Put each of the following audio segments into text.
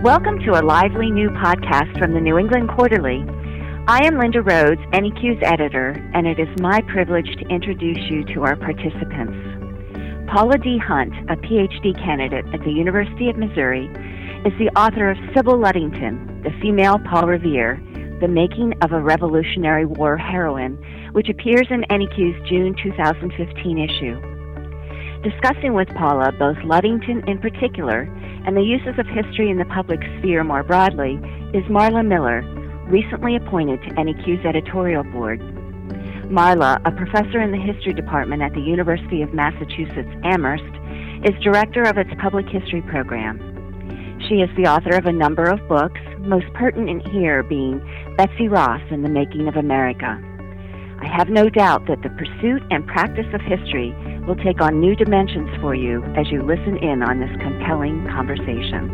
Welcome to a lively new podcast from the New England Quarterly. I am Linda Rhodes, NEQ's editor, and it is my privilege to introduce you to our participants. Paula D. Hunt, a PhD candidate at the University of Missouri, is the author of Sybil Ludington, The Female Paul Revere, The Making of a Revolutionary War Heroine, which appears in NEQ's June 2015 issue. Discussing with Paula both Ludington in particular and the uses of history in the public sphere more broadly is Marla Miller, recently appointed to NEQ's editorial board. Marla, a professor in the history department at the University of Massachusetts Amherst, is director of its public history program. She is the author of a number of books, most pertinent here being Betsy Ross and the Making of America. I have no doubt that the pursuit and practice of history will take on new dimensions for you as you listen in on this compelling conversation.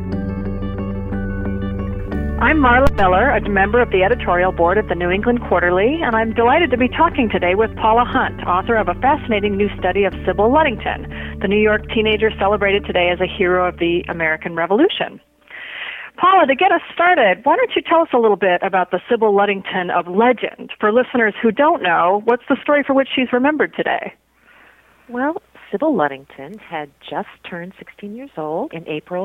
I'm Marla Miller, a member of the editorial board of the New England Quarterly, and I'm delighted to be talking today with Paula Hunt, author of a fascinating new study of Sybil Ludington, the New York teenager celebrated today as a hero of the American Revolution. Paula, to get us started, why don't you tell us a little bit about the Sybil Ludington of legend? For listeners who don't know, what's the story for which she's remembered today? Well, Sybil Ludington had just turned 16 years old in April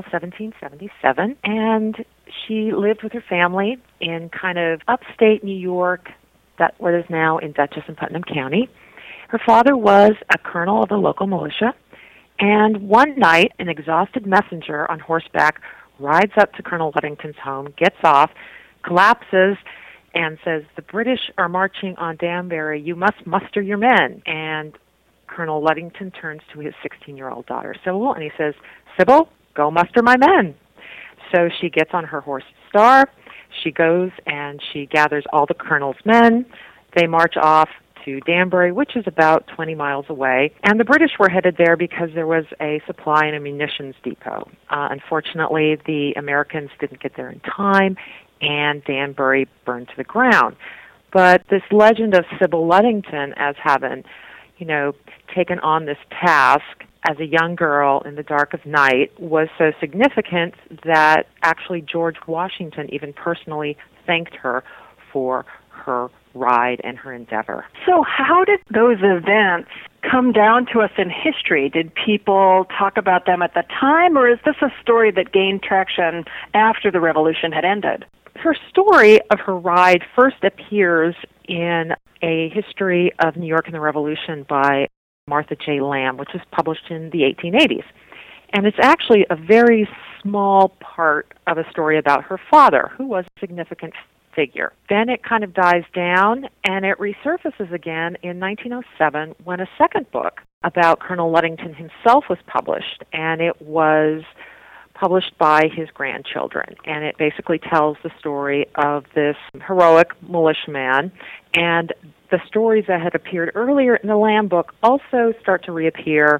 1777, and she lived with her family in kind of upstate New York, what is now in Dutchess and Putnam County. Her father was a colonel of the local militia, and one night an exhausted messenger on horseback rides up to Colonel Ludington's home, gets off, collapses, and says, "The British are marching on Danbury. You must muster your men." And Colonel Ludington turns to his 16-year-old daughter, Sybil, and he says, "Sybil, go muster my men." So she gets on her horse Star. She goes and she gathers all the colonel's men. They march off to Danbury, which is about 20 miles away. And the British were headed there because there was a supply and a munitions depot. Unfortunately, the Americans didn't get there in time, and Danbury burned to the ground. But this legend of Sybil Ludington as having, taken on this task as a young girl in the dark of night was so significant that actually George Washington even personally thanked her for her ride and her endeavor. So how did those events come down to us in history? Did people talk about them at the time, or is this a story that gained traction after the Revolution had ended? Her story of her ride first appears in a history of New York and the Revolution by Martha J. Lamb, which was published in the 1880s. And it's actually a very small part of a story about her father, who was a significant figure. Then it kind of dies down, and it resurfaces again in 1907 when a second book about Colonel Ludington himself was published, and it was published by his grandchildren. And it basically tells the story of this heroic militiaman, and the stories that had appeared earlier in the Lamb book also start to reappear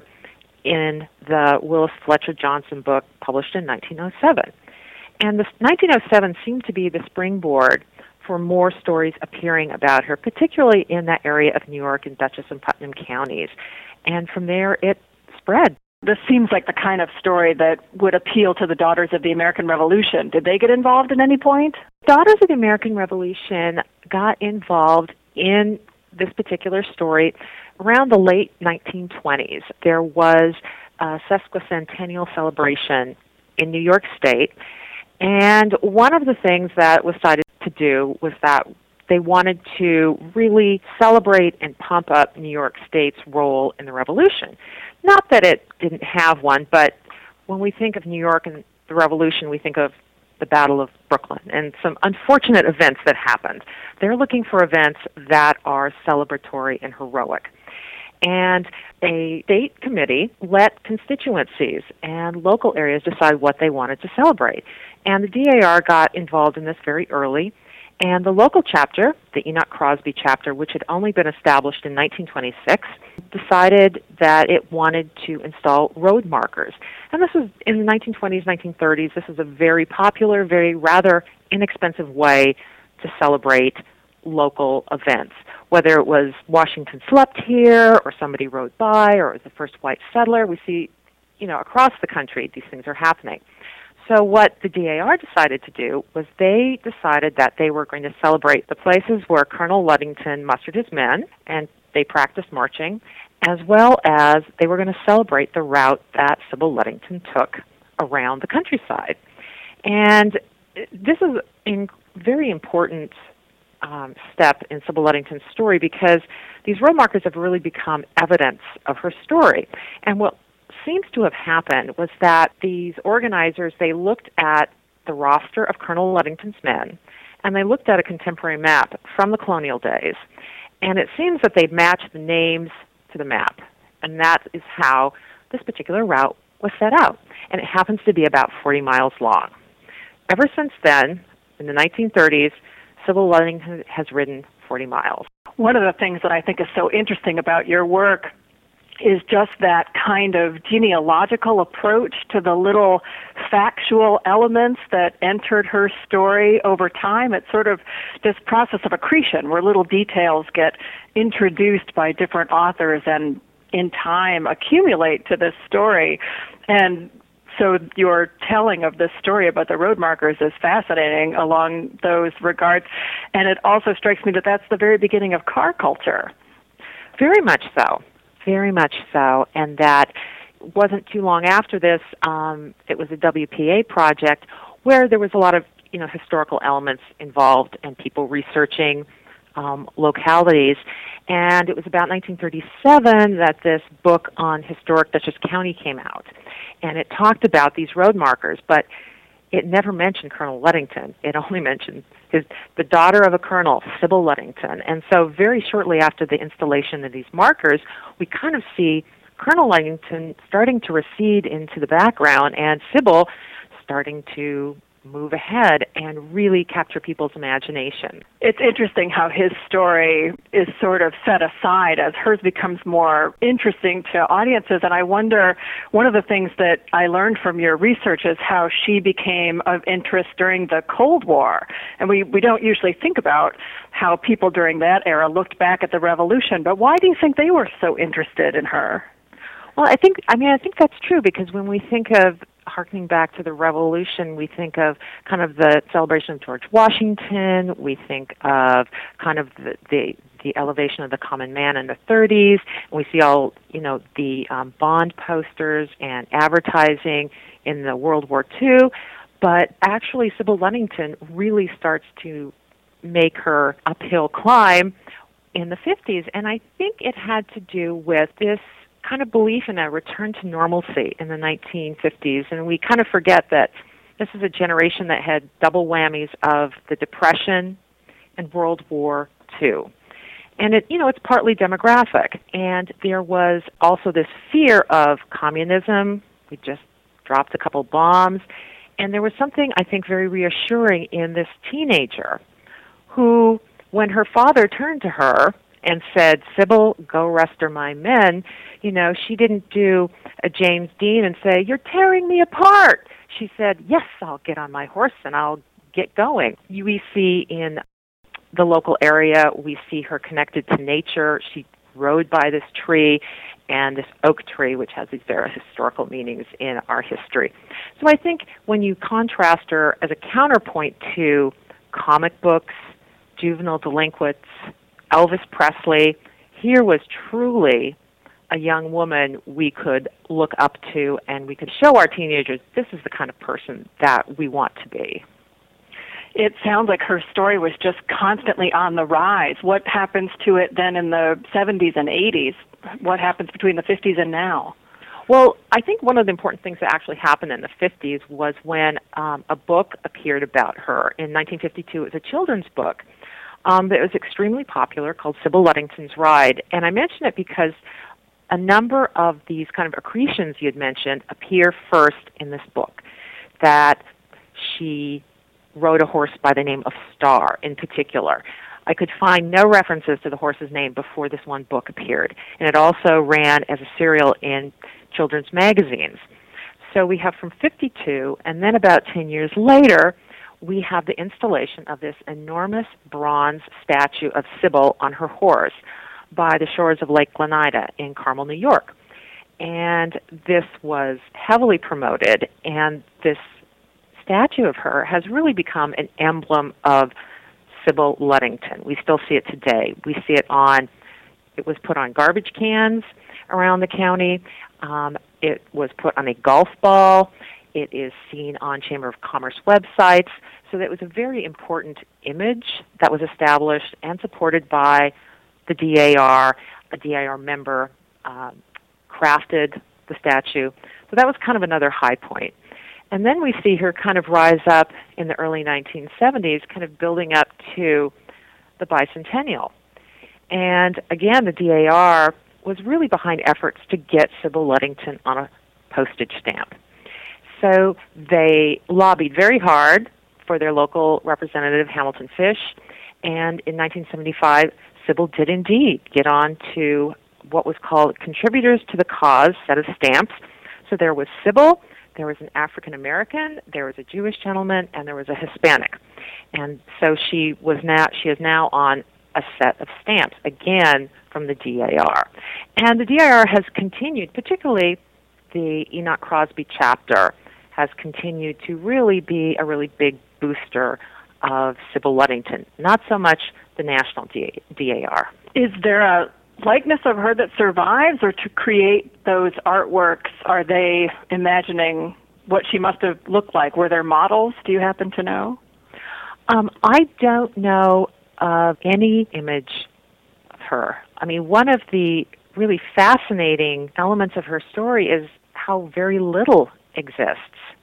in the Willis Fletcher Johnson book published in 1907. And this 1907 seemed to be the springboard for more stories appearing about her, particularly in that area of New York and Dutchess and Putnam counties. And from there, it spread. This seems like the kind of story that would appeal to the Daughters of the American Revolution. Did they get involved at any point? Daughters of the American Revolution got involved in this particular story around the late 1920s. There was a sesquicentennial celebration in New York State, and one of the things that was decided to do was that they wanted to really celebrate and pump up New York State's role in the Revolution. Not that it didn't have one, but when we think of New York and the Revolution, we think of the Battle of Brooklyn and some unfortunate events that happened. They're looking for events that are celebratory and heroic. And a state committee let constituencies and local areas decide what they wanted to celebrate. And the DAR got involved in this very early. And the local chapter, the Enoch Crosby chapter, which had only been established in 1926, decided that it wanted to install road markers. And this was in the 1920s, 1930s. This is a very popular, very rather inexpensive way to celebrate local events. Whether it was Washington slept here, or somebody rode by, or it was the first white settler, we see, across the country these things are happening. So what the DAR decided to do was they decided that they were going to celebrate the places where Colonel Ludington mustered his men, and they practiced marching, as well as they were going to celebrate the route that Sybil Ludington took around the countryside. And this is a very important step in Sybil Ludington's story, because these road markers have really become evidence of her story. And what seems to have happened was that these organizers, they looked at the roster of Colonel Ludington's men, and they looked at a contemporary map from the colonial days, and it seems that they matched the names to the map, and that is how this particular route was set out, and it happens to be about 40 miles long. Ever since then, in the 1930s, Sybil Ludington has ridden 40 miles. One of the things that I think is so interesting about your work is just that kind of genealogical approach to the little factual elements that entered her story over time. It's sort of this process of accretion where little details get introduced by different authors and in time accumulate to this story. And so your telling of this story about the road markers is fascinating along those regards. And it also strikes me that that's the very beginning of car culture. Very much so. Very much so. And that wasn't too long after this, it was a WPA project where there was a lot of, historical elements involved and people researching localities. And it was about 1937 that this book on historic Dutchess County came out. And it talked about these road markers, but it never mentioned Colonel Ludington. It only mentioned the daughter of a colonel, Sybil Ludington. And so very shortly after the installation of these markers, we kind of see Colonel Ludington starting to recede into the background and Sybil starting to move ahead and really capture people's imagination. It's interesting how his story is sort of set aside as hers becomes more interesting to audiences. And I wonder, one of the things that I learned from your research is how she became of interest during the Cold War. And we don't usually think about how people during that era looked back at the Revolution. But why do you think they were so interested in her? Well, I think that's true, because when we think of harkening back to the Revolution, we think of kind of the celebration of George Washington. We think of kind of the elevation of the common man in the 30s. We see all, the bond posters and advertising in the World War II. But actually, Sybil Ludington really starts to make her uphill climb in the 50s. And I think it had to do with this kind of belief in a return to normalcy in the 1950s. And we kind of forget that this is a generation that had double whammies of the Depression and World War II. And it's partly demographic. And there was also this fear of communism. We just dropped a couple bombs. And there was something, I think, very reassuring in this teenager who, when her father turned to her and said, "Sybil, go rester my men," she didn't do a James Dean and say, "You're tearing me apart." She said, "Yes, I'll get on my horse and I'll get going." We see in the local area, we see her connected to nature. She rode by this tree, and this oak tree, which has these very historical meanings in our history. So I think when you contrast her as a counterpoint to comic books, juvenile delinquents, Elvis Presley, here was truly a young woman we could look up to, and we could show our teenagers this is the kind of person that we want to be. It sounds like her story was just constantly on the rise. What happens to it then in the 70s and 80s? What happens between the 50s and now? Well, I think one of the important things that actually happened in the 50s was when a book appeared about her. In 1952, it was a children's book that was extremely popular called Sybil Ludington's Ride. And I mention it because a number of these kind of accretions you had mentioned appear first in this book, that she rode a horse by the name of Star in particular. I could find no references to the horse's name before this one book appeared. And it also ran as a serial in children's magazines. So we have from 52, and then about 10 years later, we have the installation of this enormous bronze statue of Sybil on her horse by the shores of Lake Glenida in Carmel, New York. And this was heavily promoted, and this statue of her has really become an emblem of Sybil Ludington. We still see it today. We see it it was put on garbage cans around the county. It was put on a golf ball. It is seen on Chamber of Commerce websites. So that was a very important image that was established and supported by the DAR. A DAR member crafted the statue. So that was kind of another high point. And then we see her kind of rise up in the early 1970s, kind of building up to the bicentennial. And again, the DAR was really behind efforts to get Sybil Ludington on a postage stamp. So they lobbied very hard for their local representative, Hamilton Fish, and in 1975, Sybil did indeed get on to what was called Contributors to the Cause set of stamps. So there was Sybil, there was an African American, there was a Jewish gentleman, and there was a Hispanic. And so she is now on a set of stamps, again from the DAR. And the DAR has continued, particularly the Enoch Crosby chapter, has continued to really be a really big booster of Sybil Ludington, not so much the national DAR. Is there a likeness of her that survives, or to create those artworks, are they imagining what she must have looked like? Were there models? Do you happen to know? I don't know of any image of her. I mean, one of the really fascinating elements of her story is how very little exists.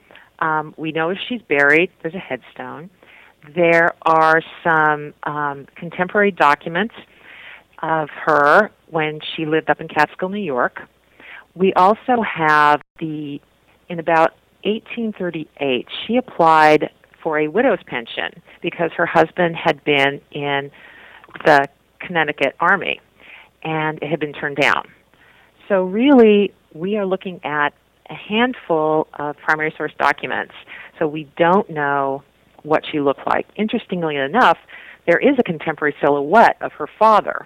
We know she's buried. There's a headstone. There are some contemporary documents of her when she lived up in Catskill, New York. We also have in about 1838, she applied for a widow's pension because her husband had been in the Connecticut Army and it had been turned down. So really, we are looking at a handful of primary source documents, so we don't know what she looked like. Interestingly enough, there is a contemporary silhouette of her father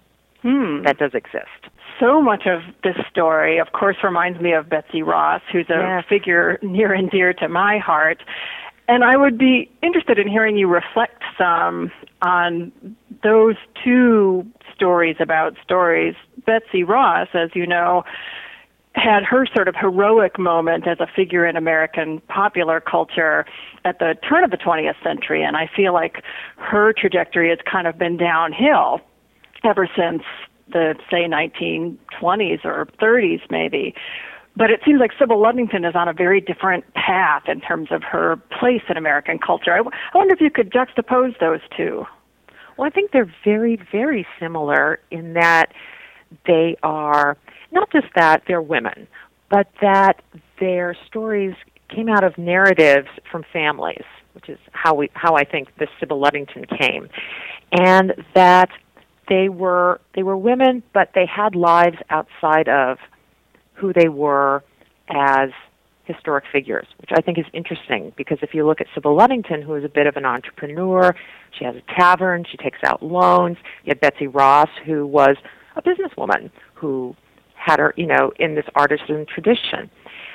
that does exist. So much of this story, of course, reminds me of Betsy Ross, who's a figure near and dear to my heart. And I would be interested in hearing you reflect some on those two stories about stories. Betsy Ross, as you know, had her sort of heroic moment as a figure in American popular culture at the turn of the 20th century, and I feel like her trajectory has kind of been downhill ever since the, say, 1920s or 30s maybe. But it seems like Sybil Ludington is on a very different path in terms of her place in American culture. I wonder if you could juxtapose those two. Well, I think they're very, very similar in that they are, not just that they're women, but that their stories came out of narratives from families, which is how I think this Sybil Ludington came, and that they were women, but they had lives outside of who they were as historic figures, which I think is interesting, because if you look at Sybil Ludington, who is a bit of an entrepreneur, she has a tavern, she takes out loans. You had Betsy Ross, who was a businesswoman who had her, in this artisan tradition.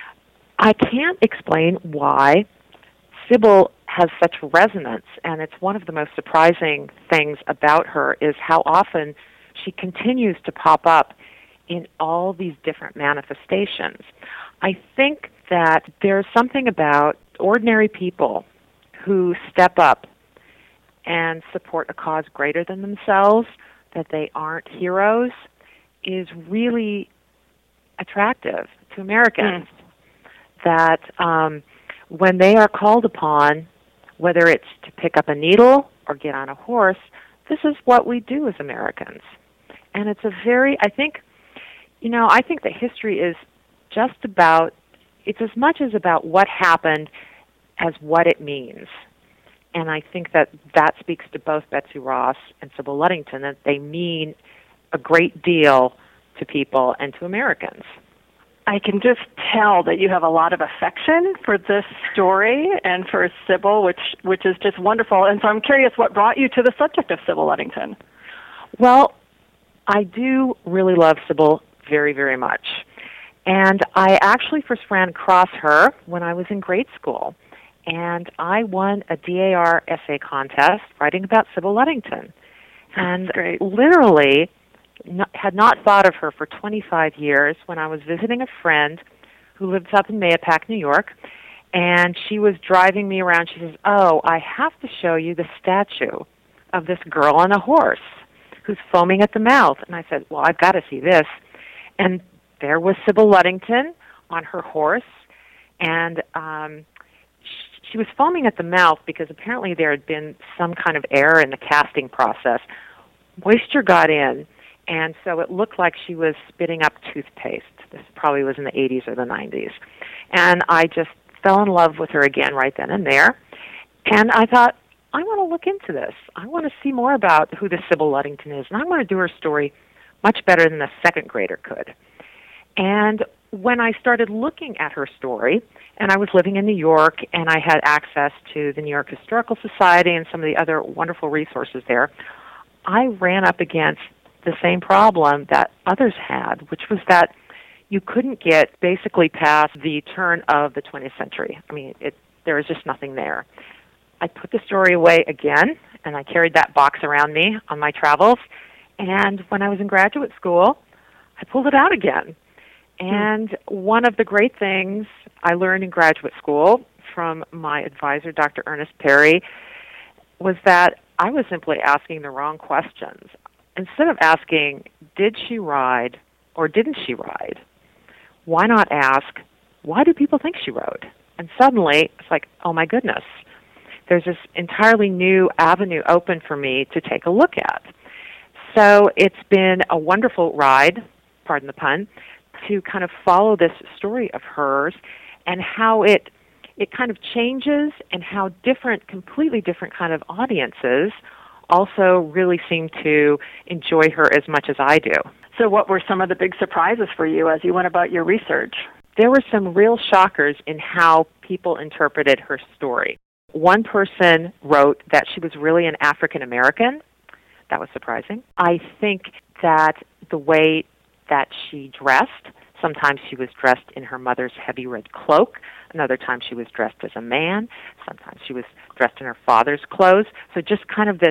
I can't explain why Sybil has such resonance, and it's one of the most surprising things about her is how often she continues to pop up in all these different manifestations. I think that there's something about ordinary people who step up and support a cause greater than themselves, that they aren't heroes, is really attractive to Americans. That when they are called upon, whether it's to pick up a needle or get on a horse, this is what we do as Americans. And it's I think that history is just about, it's as much as about what happened as what it means. And I think that speaks to both Betsy Ross and Sybil Ludington, that they mean a great deal to people and to Americans. I can just tell that you have a lot of affection for this story and for Sybil, which is just wonderful. And so I'm curious what brought you to the subject of Sybil Ludington. Well, I do really love Sybil very, very much. And I actually first ran across her when I was in grade school. and I won a DAR essay contest writing about Sybil Ludington. And literally had not thought of her for 25 years when I was visiting a friend who lives up in Mahopac, New York, and she was driving me around. She says, "Oh, I have to show you the statue of this girl on a horse who's foaming at the mouth." And I said, "Well, I've got to see this." And there was Sybil Ludington on her horse, and she was foaming at the mouth because apparently there had been some kind of error in the casting process. Moisture got in, and so it looked like she was spitting up toothpaste. This probably was in the 80s or the 90s. And I just fell in love with her again right then and there. And I thought, I want to look into this. I want to see more about who this Sybil Ludington is, and I want to do her story much better than a second grader could. And when I started looking at her story, and I was living in New York, and I had access to the New York Historical Society and some of the other wonderful resources there, I ran up against the same problem that others had, which was that you couldn't get basically past the turn of the 20th century. I mean, there was just nothing there. I put the story away again, and I carried that box around me on my travels, and when I was in graduate school, I pulled it out again. And one of the great things I learned in graduate school from my advisor, Dr. Ernest Perry, was that I was simply asking the wrong questions. Instead of asking, did she ride or didn't she ride, why not ask, why do people think she rode? And suddenly, it's like, oh my goodness, there's this entirely new avenue open for me to take a look at. So it's been a wonderful ride, pardon the pun, to kind of follow this story of hers and how it kind of changes and how completely different kind of audiences also really seem to enjoy her as much as I do. So what were some of the big surprises for you as you went about your research? There were some real shockers in how people interpreted her story. One person wrote that she was really an African American. That was surprising. I think that the way that she dressed, sometimes she was dressed in her mother's heavy red cloak, another time she was dressed as a man, sometimes she was dressed in her father's clothes. So just kind of this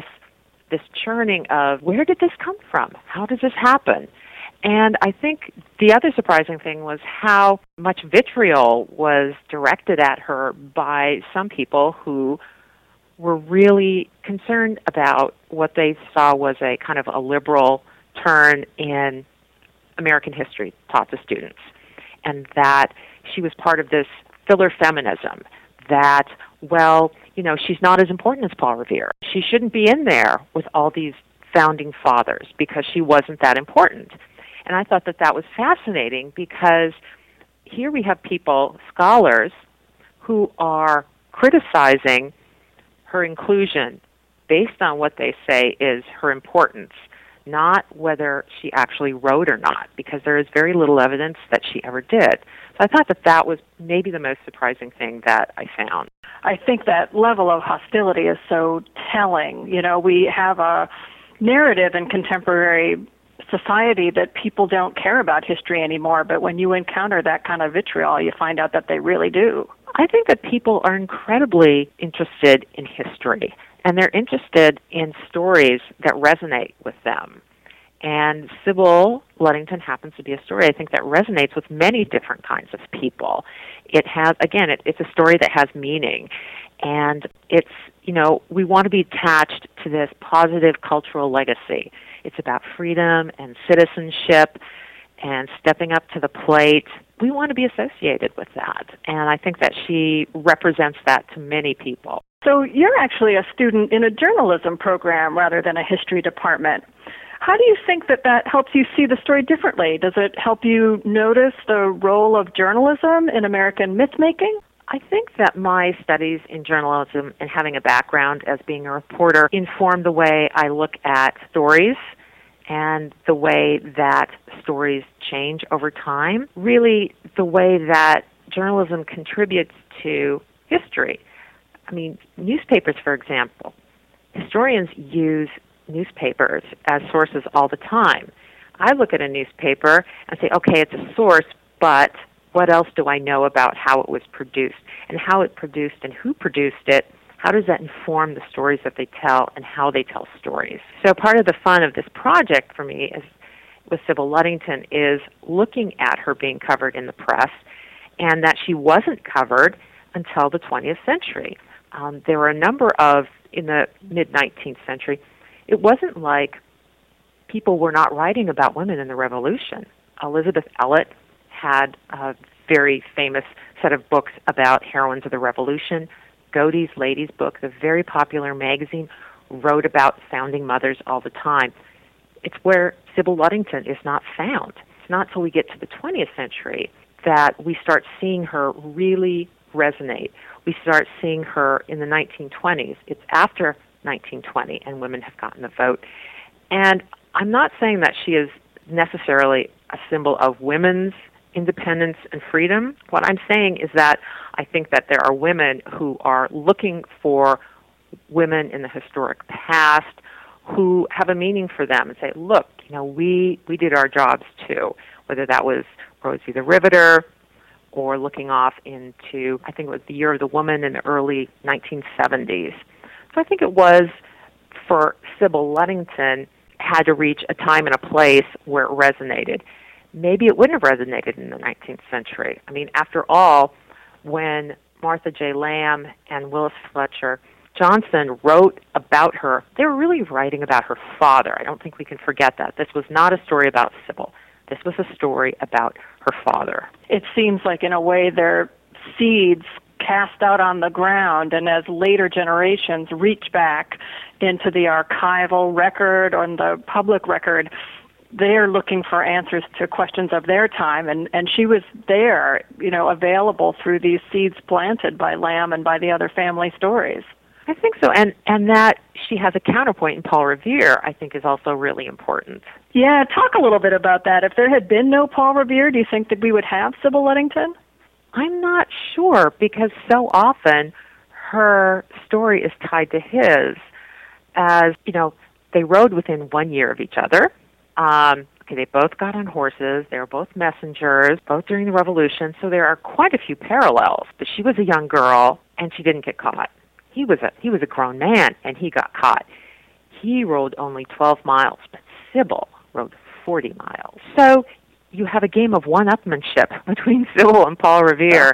churning of, where did this come from? How does this happen? And I think the other surprising thing was how much vitriol was directed at her by some people who were really concerned about what they saw was a kind of a liberal turn in American history taught to students, and that she was part of this filler feminism, that, well, she's not as important as Paul Revere. She shouldn't be in there with all these founding fathers because she wasn't that important. And I thought that was fascinating because here we have people, scholars, who are criticizing her inclusion based on what they say is her importance, not whether she actually wrote or not, because there is very little evidence that she ever did. So I thought that was maybe the most surprising thing that I found. I think that level of hostility is so telling. We have a narrative in contemporary society that people don't care about history anymore, but when you encounter that kind of vitriol, you find out that they really do. I think that people are incredibly interested in history, and they're interested in stories that resonate with them. And Sybil Ludington happens to be a story, I think, that resonates with many different kinds of people. It has, again, it's a story that has meaning. And it's, we want to be attached to this positive cultural legacy. It's about freedom and citizenship and stepping up to the plate. We want to be associated with that. And I think that she represents that to many people. So you're actually a student in a journalism program rather than a history department. How do you think that helps you see the story differently? Does it help you notice the role of journalism in American myth-making? I think that my studies in journalism and having a background as being a reporter informed the way I look at stories and the way that stories change over time. Really, the way that journalism contributes to history. I mean, newspapers, for example. Historians use newspapers as sources all the time. I look at a newspaper and say, okay, it's a source, but what else do I know about how it was produced and how it produced and who produced it? How does that inform the stories that they tell and how they tell stories? So part of the fun of this project for me with Sybil Ludington is looking at her being covered in the press, and that she wasn't covered until the 20th century. There were a number of, in the mid-19th century, it wasn't like people were not writing about women in the Revolution. Elizabeth Elliot had a very famous set of books about heroines of the Revolution. Godey's Ladies Book, the very popular magazine, wrote about founding mothers all the time. It's where Sybil Ludington is not found. It's not till we get to the 20th century that we start seeing her really resonate. We start seeing her in the 1920s. It's after 1920, and women have gotten the vote. And I'm not saying that she is necessarily a symbol of women's independence and freedom. What I'm saying is that I think that there are women who are looking for women in the historic past who have a meaning for them and say, look, we did our jobs too, whether that was Rosie the Riveter or looking off into, I think it was the Year of the Woman in the early 1970s. So I think it was for Sybil Ludington had to reach a time and a place where it resonated. Maybe it wouldn't have resonated in the 19th century. I mean, after all, when Martha J. Lamb and Willis Fletcher Johnson wrote about her, they were really writing about her father. I don't think we can forget that. This was not a story about Sybil. This was a story about her father. It seems like, in a way, they're seeds cast out on the ground, and as later generations reach back into the archival record or the public record, they're looking for answers to questions of their time, and she was there, available through these seeds planted by Lamb and by the other family stories. I think so, and that she has a counterpoint in Paul Revere, I think, is also really important. Yeah, talk a little bit about that. If there had been no Paul Revere, do you think that we would have Sybil Ludington? I'm not sure, because so often her story is tied to his, as, they rode within 1 year of each other. They both got on horses. They were both messengers, both during the Revolution, so there are quite a few parallels. But she was a young girl, and she didn't get caught. He was a grown man, and he got caught. He rode only 12 miles, but Sybil rode 40 miles. So you have a game of one-upmanship between Sybil and Paul Revere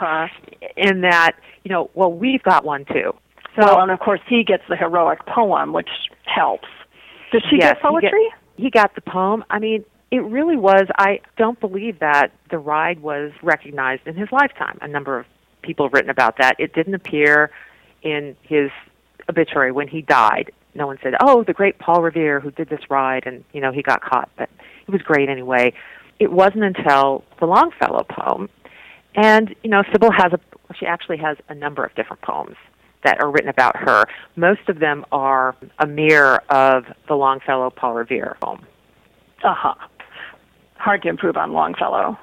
in that, we've got one too. So, and of course he gets the heroic poem, which helps. Did she get poetry? He got the poem. I mean, it really was, I don't believe that the ride was recognized in his lifetime. A number of people have written about that. It didn't appear in his obituary when he died. No one said, the great Paul Revere who did this ride, and, he got caught. But it was great anyway. It wasn't until the Longfellow poem, and, Sybil she actually has a number of different poems that are written about her. Most of them are a mirror of the Longfellow Paul Revere poem. Hard to improve on Longfellow.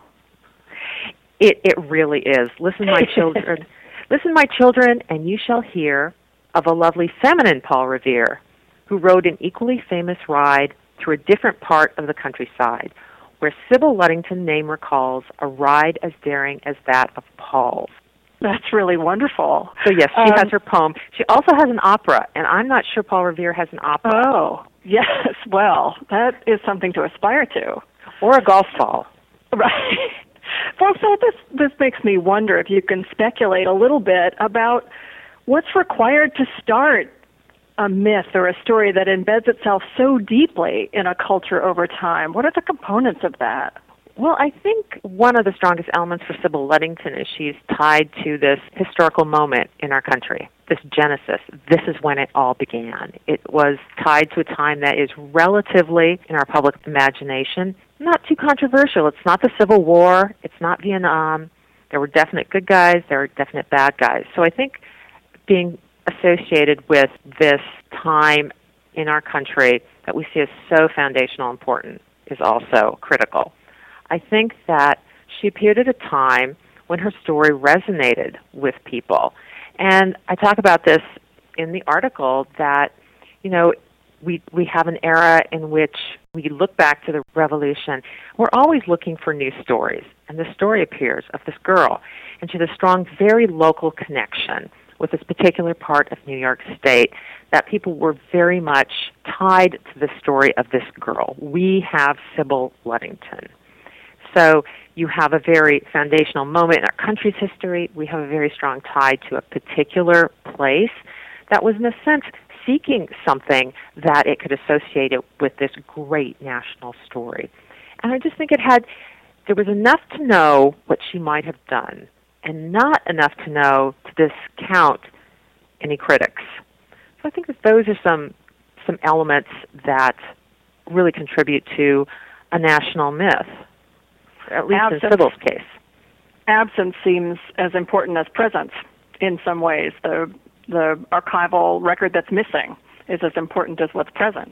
It really is. Listen, my children. Listen, my children, and you shall hear of a lovely feminine Paul Revere who rode an equally famous ride through a different part of the countryside, where Sybil Ludington name recalls a ride as daring as that of Paul's. That's really wonderful. So yes, she has her poem. She also has an opera, and I'm not sure Paul Revere has an opera. Oh, yes. Well, that is something to aspire to. Or a golf ball. Right. Well, so this makes me wonder if you can speculate a little bit about what's required to start a myth or a story that embeds itself so deeply in a culture over time. What are the components of that? Well, I think one of the strongest elements for Sybil Ludington is she's tied to this historical moment in our country, this genesis. This is when it all began. It was tied to a time that is relatively, in our public imagination, not too controversial. It's not the Civil War. It's not Vietnam. There were definite good guys. There were definite bad guys. So I think being associated with this time in our country that we see as so foundational important is also critical. I think that she appeared at a time when her story resonated with people. And I talk about this in the article that, we have an era in which we look back to the Revolution. We're always looking for new stories. And the story appears of this girl. And she has a strong, very local connection with this particular part of New York State that people were very much tied to the story of this girl. We have Sybil Ludington. So you have a very foundational moment in our country's history. We have a very strong tie to a particular place that was, in a sense, seeking something that it could associate it with this great national story. And I just think there was enough to know what she might have done, and not enough to know to discount any critics. So I think that those are some elements that really contribute to a national myth, at least in Sybil's case. Absence seems as important as presence in some ways. The archival record that's missing is as important as what's present.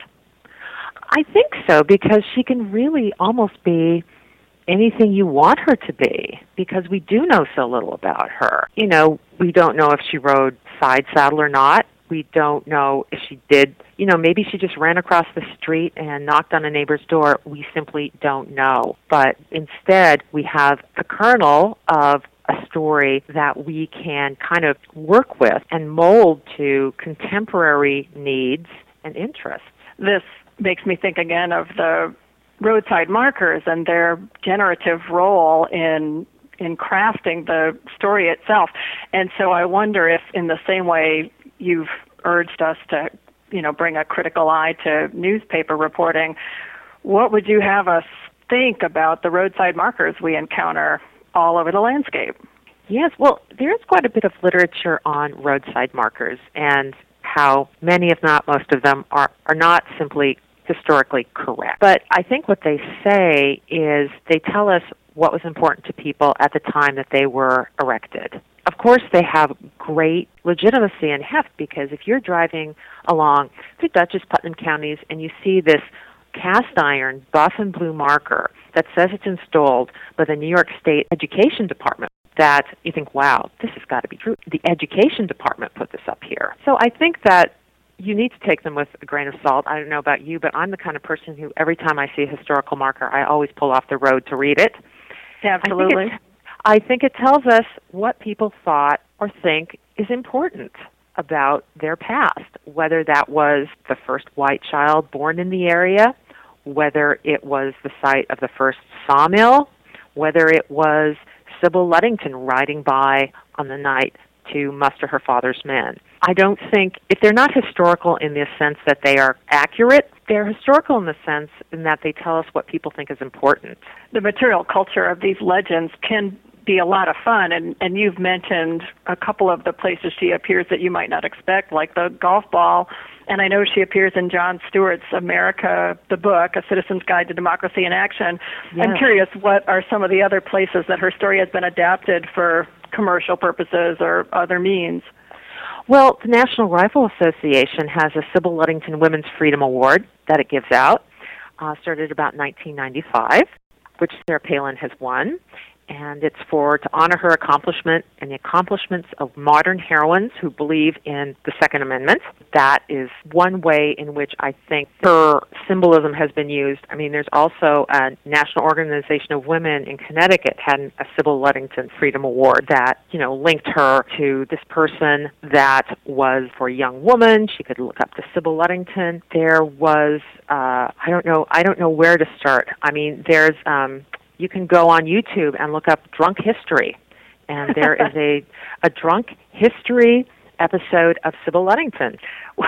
I think so, because she can really almost be anything you want her to be, because we do know so little about her. You know, we don't know if she rode side saddle or not. We don't know if she did, maybe she just ran across the street and knocked on a neighbor's door. We simply don't know. But instead, we have a kernel of a story that we can kind of work with and mold to contemporary needs and interests. This makes me think again of the roadside markers and their generative role in crafting the story itself. And so I wonder if, in the same way you've urged us to, bring a critical eye to newspaper reporting, what would you have us think about the roadside markers we encounter all over the landscape? Yes, well, there's quite a bit of literature on roadside markers and how many, if not most of them, are not simply historically correct. But I think what they say is they tell us what was important to people at the time that they were erected. Of course, they have great legitimacy and heft, because if you're driving along through Dutchess, Putnam counties and you see this cast iron buff and blue marker that says it's installed by the New York State Education Department, that you think, wow, this has got to be true. The Education Department put this up here. So I think that you need to take them with a grain of salt. I don't know about you, but I'm the kind of person who every time I see a historical marker, I always pull off the road to read it. Absolutely. I think it tells us what people thought or think is important about their past, whether that was the first white child born in the area, whether it was the site of the first sawmill, whether it was Sybil Ludington riding by on the night to muster her father's men. I don't think, if they're not historical in the sense that they are accurate, they're historical in the sense in that they tell us what people think is important. The material culture of these legends can be a lot of fun, and you've mentioned a couple of the places she appears that you might not expect, like the golf ball, and I know she appears in Jon Stewart's America, the book, A Citizen's Guide to Democracy in Action. Yes. I'm curious, what are some of the other places that her story has been adapted for commercial purposes or other means? Well, the National Rifle Association has a Sybil Ludington Women's Freedom Award that it gives out, started about 1995, which Sarah Palin has won. And it's to honor her accomplishment and the accomplishments of modern heroines who believe in the Second Amendment. That is one way in which I think her symbolism has been used. I mean, there's also a National Organization of Women in Connecticut had a Sybil Ludington Freedom Award that, linked her to this person that was, for a young woman, she could look up to Sybil Ludington. There was, I don't know where to start. I mean, there's, you can go on YouTube and look up Drunk History, and there is a Drunk History episode of Sybil Ludington.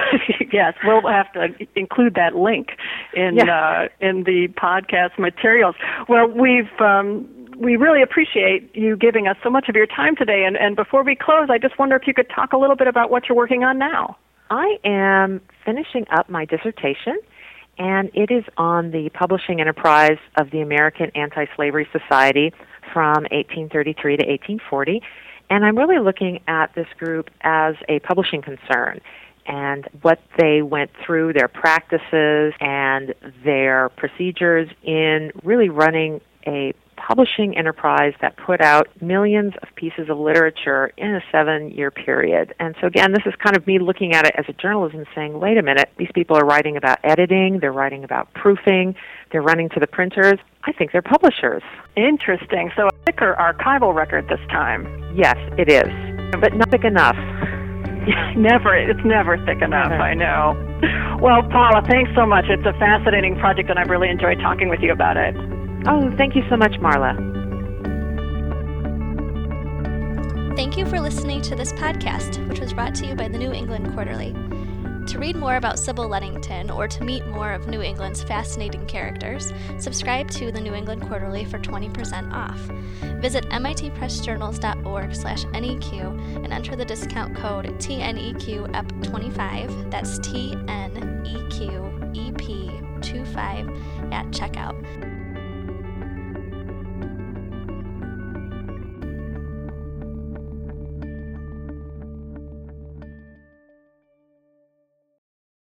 Yes, we'll have to include that link in the podcast materials. Well, we really appreciate you giving us so much of your time today, and before we close, I just wonder if you could talk a little bit about what you're working on now. I am finishing up my dissertation, and it is on the publishing enterprise of the American Anti-Slavery Society from 1833 to 1840. And I'm really looking at this group as a publishing concern and what they went through, their practices and their procedures in really running a publishing enterprise that put out millions of pieces of literature in a 7-year period. And so again, this is kind of me looking at it as a journalist and saying, wait a minute, these people are writing about editing, they're writing about proofing, they're running to the printers. I think they're publishers. Interesting. So a thicker archival record this time. Yes, it is, but not thick enough. It's never thick enough, Never. I know. Well, Paula, thanks so much. It's a fascinating project, and I've really enjoyed talking with you about it. Oh, thank you so much, Marla. Thank you for listening to this podcast, which was brought to you by the New England Quarterly. To read more about Sybil Ludington or to meet more of New England's fascinating characters, subscribe to the New England Quarterly for 20% off. Visit mitpressjournals.org/NEQ and enter the discount code TNEQEP25, that's TNEQEP25 at checkout.